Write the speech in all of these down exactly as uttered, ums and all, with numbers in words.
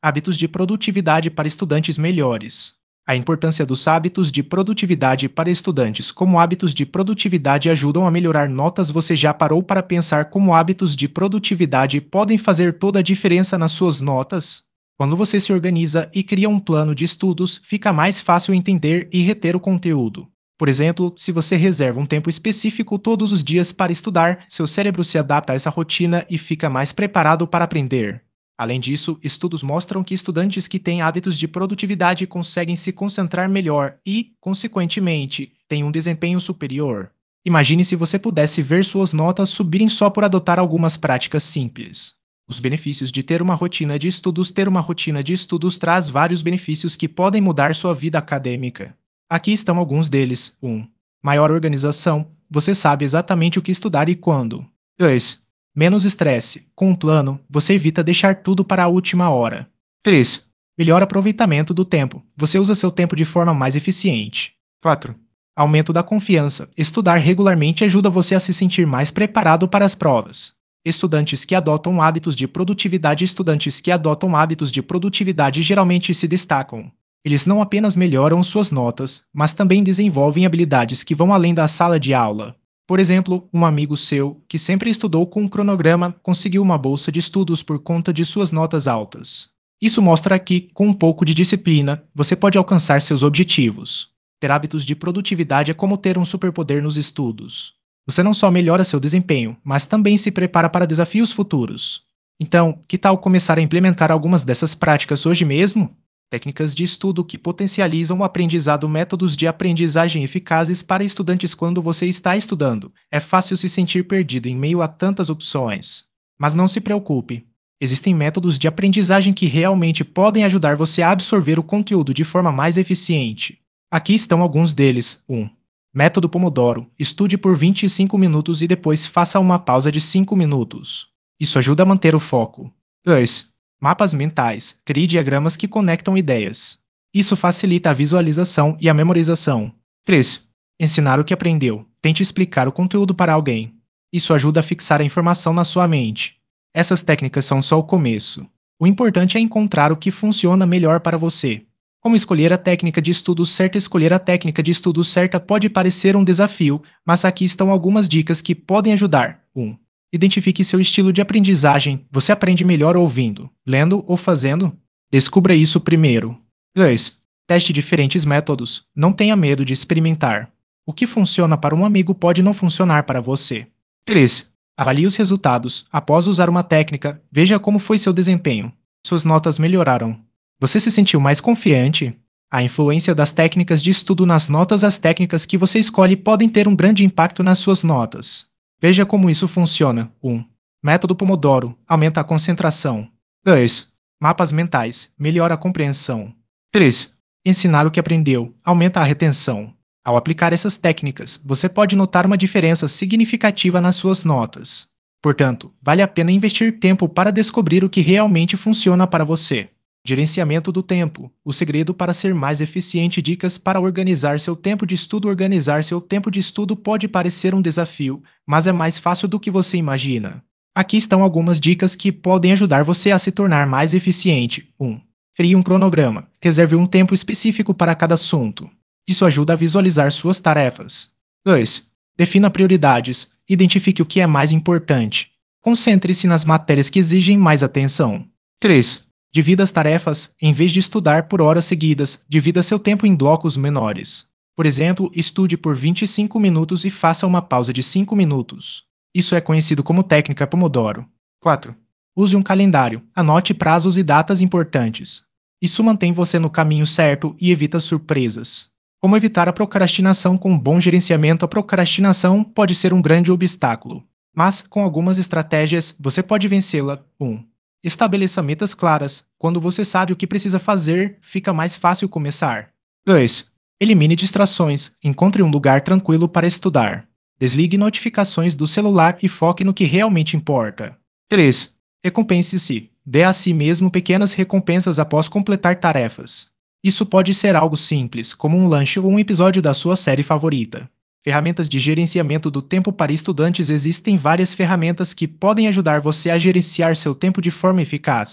Hábitos de produtividade para estudantes melhores. A importância dos hábitos de produtividade para estudantes. Como hábitos de produtividade ajudam a melhorar notas, você já parou para pensar como hábitos de produtividade podem fazer toda a diferença nas suas notas? Quando você se organiza e cria um plano de estudos, fica mais fácil entender e reter o conteúdo. Por exemplo, se você reserva um tempo específico todos os dias para estudar, seu cérebro se adapta a essa rotina e fica mais preparado para aprender. Além disso, estudos mostram que estudantes que têm hábitos de produtividade conseguem se concentrar melhor e, consequentemente, têm um desempenho superior. Imagine se você pudesse ver suas notas subirem só por adotar algumas práticas simples. Os benefícios de ter uma rotina de estudos. Ter uma rotina de estudos traz vários benefícios que podem mudar sua vida acadêmica. Aqui estão alguns deles. um. Maior organização. Você sabe exatamente o que estudar e quando. dois. Menos estresse. Com um plano, você evita deixar tudo para a última hora. três. Melhor aproveitamento do tempo. Você usa seu tempo de forma mais eficiente. quatro. Aumento da confiança. Estudar regularmente ajuda você a se sentir mais preparado para as provas. Estudantes que adotam hábitos de produtividade. Estudantes que adotam hábitos de produtividade geralmente se destacam. Eles não apenas melhoram suas notas, mas também desenvolvem habilidades que vão além da sala de aula. Por exemplo, um amigo seu, que sempre estudou com um cronograma, conseguiu uma bolsa de estudos por conta de suas notas altas. Isso mostra que, com um pouco de disciplina, você pode alcançar seus objetivos. Ter hábitos de produtividade é como ter um superpoder nos estudos. Você não só melhora seu desempenho, mas também se prepara para desafios futuros. Então, que tal começar a implementar algumas dessas práticas hoje mesmo? Técnicas de estudo que potencializam o aprendizado. Métodos de aprendizagem eficazes para estudantes. Quando você está estudando, é fácil se sentir perdido em meio a tantas opções. Mas não se preocupe. Existem métodos de aprendizagem que realmente podem ajudar você a absorver o conteúdo de forma mais eficiente. Aqui estão alguns deles. um. Método Pomodoro. Estude por vinte e cinco minutos e depois faça uma pausa de cinco minutos. Isso ajuda a manter o foco. dois. Mapas mentais. Crie diagramas que conectam ideias. Isso facilita a visualização e a memorização. três. Ensinar o que aprendeu. Tente explicar o conteúdo para alguém. Isso ajuda a fixar a informação na sua mente. Essas técnicas são só o começo. O importante é encontrar o que funciona melhor para você. Como escolher a técnica de estudo certa? Escolher a técnica de estudo certa pode parecer um desafio, mas aqui estão algumas dicas que podem ajudar. um. Identifique seu estilo de aprendizagem. Você aprende melhor ouvindo, lendo ou fazendo? Descubra isso primeiro. dois. Teste diferentes métodos. Não tenha medo de experimentar. O que funciona para um amigo pode não funcionar para você. três. Avalie os resultados. Após usar uma técnica, veja como foi seu desempenho. Suas notas melhoraram. Você se sentiu mais confiante? A influência das técnicas de estudo nas notas. As técnicas que você escolhe podem ter um grande impacto nas suas notas. Veja como isso funciona. um. Método Pomodoro. Aumenta a concentração. dois. Mapas mentais. Melhora a compreensão. três. Ensinar o que aprendeu. Aumenta a retenção. Ao aplicar essas técnicas, você pode notar uma diferença significativa nas suas notas. Portanto, vale a pena investir tempo para descobrir o que realmente funciona para você. Gerenciamento do tempo. O segredo para ser mais eficiente. Dicas para organizar seu tempo de estudo. Organizar seu tempo de estudo pode parecer um desafio, mas é mais fácil do que você imagina. Aqui estão algumas dicas que podem ajudar você a se tornar mais eficiente. um. Crie um cronograma. Reserve um tempo específico para cada assunto. Isso ajuda a visualizar suas tarefas. dois. Defina prioridades. Identifique o que é mais importante. Concentre-se nas matérias que exigem mais atenção. três. Divida as tarefas. Em vez de estudar por horas seguidas, divida seu tempo em blocos menores. Por exemplo, estude por vinte e cinco minutos e faça uma pausa de cinco minutos. Isso é conhecido como técnica Pomodoro. quatro. Use um calendário. Anote prazos e datas importantes. Isso mantém você no caminho certo e evita surpresas. Como evitar a procrastinação? Com um bom gerenciamento, a procrastinação pode ser um grande obstáculo. Mas, com algumas estratégias, você pode vencê-la. um. Estabeleça metas claras. Quando você sabe o que precisa fazer, fica mais fácil começar. dois. Elimine distrações. Encontre um lugar tranquilo para estudar. Desligue notificações do celular e foque no que realmente importa. três. Recompense-se. Dê a si mesmo pequenas recompensas após completar tarefas. Isso pode ser algo simples, como um lanche ou um episódio da sua série favorita. Ferramentas de gerenciamento do tempo para estudantes. Existem várias ferramentas que podem ajudar você a gerenciar seu tempo de forma eficaz.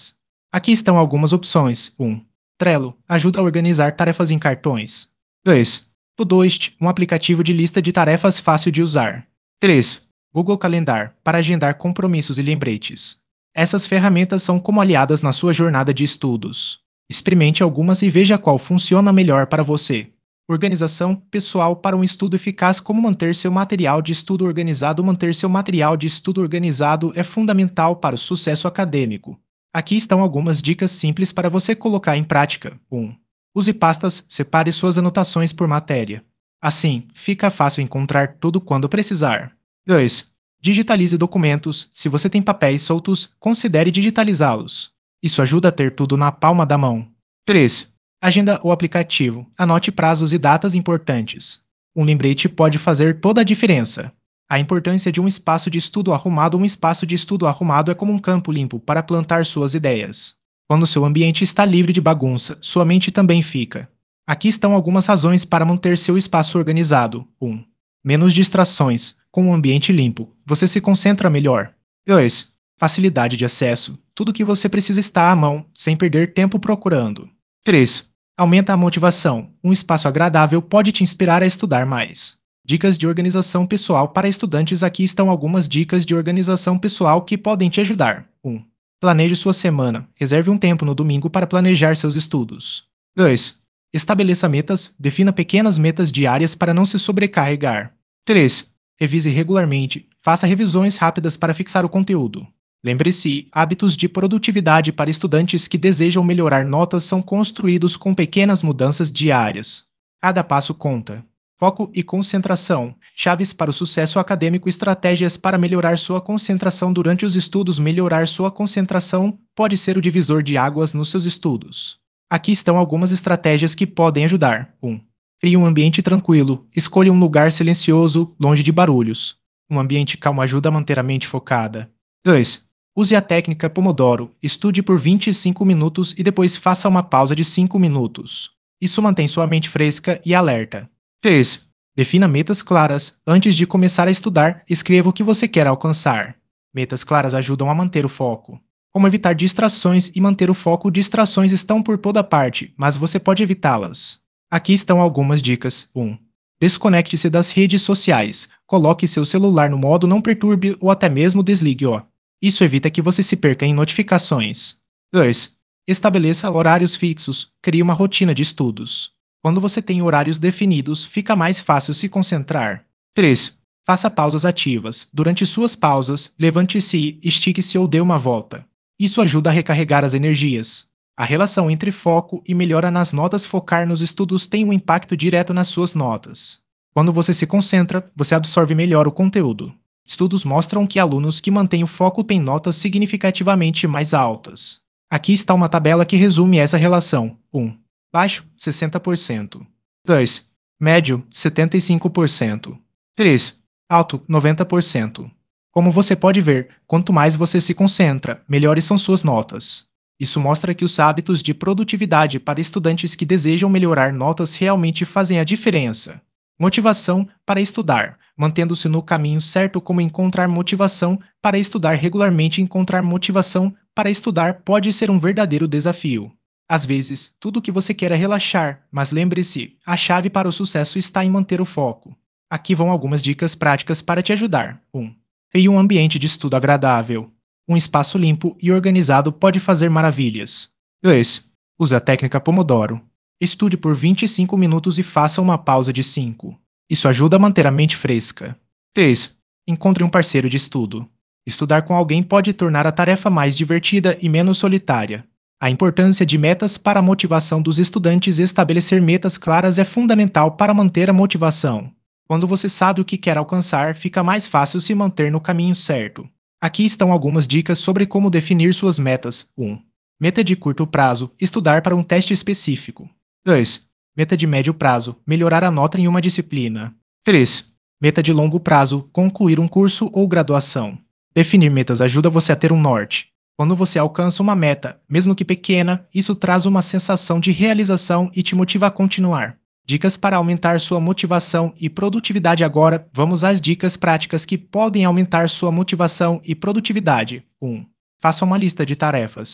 Aqui estão algumas opções. um. Trello ajuda a organizar tarefas em cartões. dois. Todoist, um aplicativo de lista de tarefas fácil de usar. três. Google Calendar, para agendar compromissos e lembretes. Essas ferramentas são como aliadas na sua jornada de estudos. Experimente algumas e veja qual funciona melhor para você. Organização pessoal para um estudo eficaz. Como manter seu material de estudo organizado? Manter seu material de estudo organizado é fundamental para o sucesso acadêmico. Aqui estão algumas dicas simples para você colocar em prática. um. Use pastas, separe suas anotações por matéria. Assim, fica fácil encontrar tudo quando precisar. dois. Digitalize documentos. Se você tem papéis soltos, considere digitalizá-los. Isso ajuda a ter tudo na palma da mão. três. Agenda ou aplicativo. Anote prazos e datas importantes. Um lembrete pode fazer toda a diferença. A importância de um espaço de estudo arrumado. Um espaço de estudo arrumado é como um campo limpo para plantar suas ideias. Quando seu ambiente está livre de bagunça, sua mente também fica. Aqui estão algumas razões para manter seu espaço organizado. um. Menos distrações. Com um ambiente limpo, você se concentra melhor. dois. Facilidade de acesso. Tudo que você precisa está à mão, sem perder tempo procurando. três. Aumenta a motivação. Um espaço agradável pode te inspirar a estudar mais. Dicas de organização pessoal para estudantes. Aqui estão algumas dicas de organização pessoal que podem te ajudar. um. Planeje sua semana. Reserve um tempo no domingo para planejar seus estudos. dois. Estabeleça metas. Defina pequenas metas diárias para não se sobrecarregar. três. Revise regularmente. Faça revisões rápidas para fixar o conteúdo. Lembre-se, hábitos de produtividade para estudantes que desejam melhorar notas são construídos com pequenas mudanças diárias. Cada passo conta. Foco e concentração. Chaves para o sucesso acadêmico. Estratégias para melhorar sua concentração durante os estudos. Melhorar sua concentração pode ser o divisor de águas nos seus estudos. Aqui estão algumas estratégias que podem ajudar. um. Crie um ambiente tranquilo. Escolha um lugar silencioso, longe de barulhos. Um ambiente calmo ajuda a manter a mente focada. dois. Use a técnica Pomodoro. Estude por vinte e cinco minutos e depois faça uma pausa de cinco minutos. Isso mantém sua mente fresca e alerta. três. Defina metas claras. Antes de começar a estudar, escreva o que você quer alcançar. Metas claras ajudam a manter o foco. Como evitar distrações e manter o foco? Distrações estão por toda parte, mas você pode evitá-las. Aqui estão algumas dicas. um. Desconecte-se das redes sociais. Coloque seu celular no modo não perturbe ou até mesmo desligue-o. Isso evita que você se perca em notificações. dois. Estabeleça horários fixos. Crie uma rotina de estudos. Quando você tem horários definidos, fica mais fácil se concentrar. três. Faça pausas ativas. Durante suas pausas, levante-se, estique-se ou dê uma volta. Isso ajuda a recarregar as energias. A relação entre foco e melhora nas notas. Focar nos estudos tem um impacto direto nas suas notas. Quando você se concentra, você absorve melhor o conteúdo. Estudos mostram que alunos que mantêm o foco têm notas significativamente mais altas. Aqui está uma tabela que resume essa relação. um. Baixo, sessenta por cento. dois. Médio, setenta e cinco por cento. três. Alto, noventa por cento. Como você pode ver, quanto mais você se concentra, melhores são suas notas. Isso mostra que os hábitos de produtividade para estudantes que desejam melhorar notas realmente fazem a diferença. Motivação para estudar. Mantendo-se no caminho certo. Como encontrar motivação para estudar regularmente? Encontrar motivação para estudar pode ser um verdadeiro desafio. Às vezes, tudo o que você quer é relaxar, mas lembre-se, a chave para o sucesso está em manter o foco. Aqui vão algumas dicas práticas para te ajudar. um. Crie um ambiente de estudo agradável. Um espaço limpo e organizado pode fazer maravilhas. dois. Use a técnica Pomodoro. Estude por vinte e cinco minutos e faça uma pausa de cinco. Isso ajuda a manter a mente fresca. três. Encontre um parceiro de estudo. Estudar com alguém pode tornar a tarefa mais divertida e menos solitária. A importância de metas para a motivação dos estudantes. Estabelecer metas claras é fundamental para manter a motivação. Quando você sabe o que quer alcançar, fica mais fácil se manter no caminho certo. Aqui estão algumas dicas sobre como definir suas metas. um. Meta de curto prazo. Estudar para um teste específico. dois. Meta de médio prazo. Melhorar a nota em uma disciplina. três. Meta de longo prazo. Concluir um curso ou graduação. Definir metas ajuda você a ter um norte. Quando você alcança uma meta, mesmo que pequena, isso traz uma sensação de realização e te motiva a continuar. Dicas para aumentar sua motivação e produtividade. Agora, vamos às dicas práticas que podem aumentar sua motivação e produtividade. um. Faça uma lista de tarefas.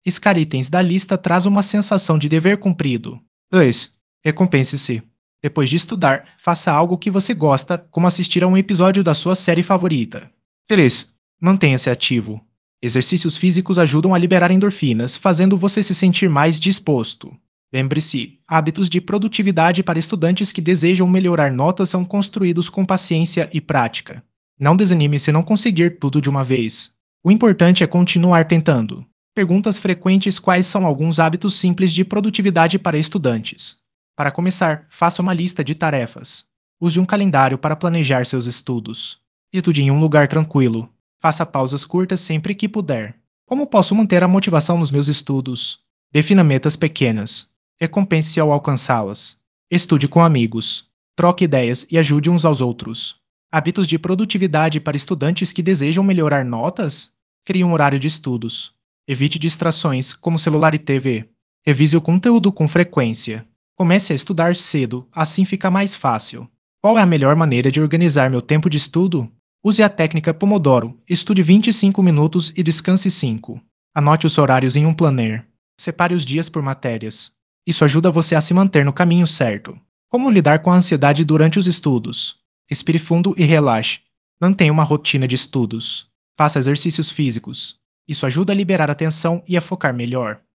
Escar itens da lista traz uma sensação de dever cumprido. dois. Recompense-se. Depois de estudar, faça algo que você gosta, como assistir a um episódio da sua série favorita. três. Mantenha-se ativo. Exercícios físicos ajudam a liberar endorfinas, fazendo você se sentir mais disposto. Lembre-se, hábitos de produtividade para estudantes que desejam melhorar notas são construídos com paciência e prática. Não desanime se não conseguir tudo de uma vez. O importante é continuar tentando. Perguntas frequentes: quais são alguns hábitos simples de produtividade para estudantes? Para começar, faça uma lista de tarefas. Use um calendário para planejar seus estudos. Estude em um lugar tranquilo. Faça pausas curtas sempre que puder. Como posso manter a motivação nos meus estudos? Defina metas pequenas. Recompense-se ao alcançá-las. Estude com amigos. Troque ideias e ajude uns aos outros. Hábitos de produtividade para estudantes que desejam melhorar notas? Crie um horário de estudos. Evite distrações, como celular e T V. Revise o conteúdo com frequência. Comece a estudar cedo, assim fica mais fácil. Qual é a melhor maneira de organizar meu tempo de estudo? Use a técnica Pomodoro. Estude vinte e cinco minutos e descanse cinco. Anote os horários em um planner. Separe os dias por matérias. Isso ajuda você a se manter no caminho certo. Como lidar com a ansiedade durante os estudos? Respire fundo e relaxe. Mantenha uma rotina de estudos. Faça exercícios físicos. Isso ajuda a liberar a tensão e a focar melhor.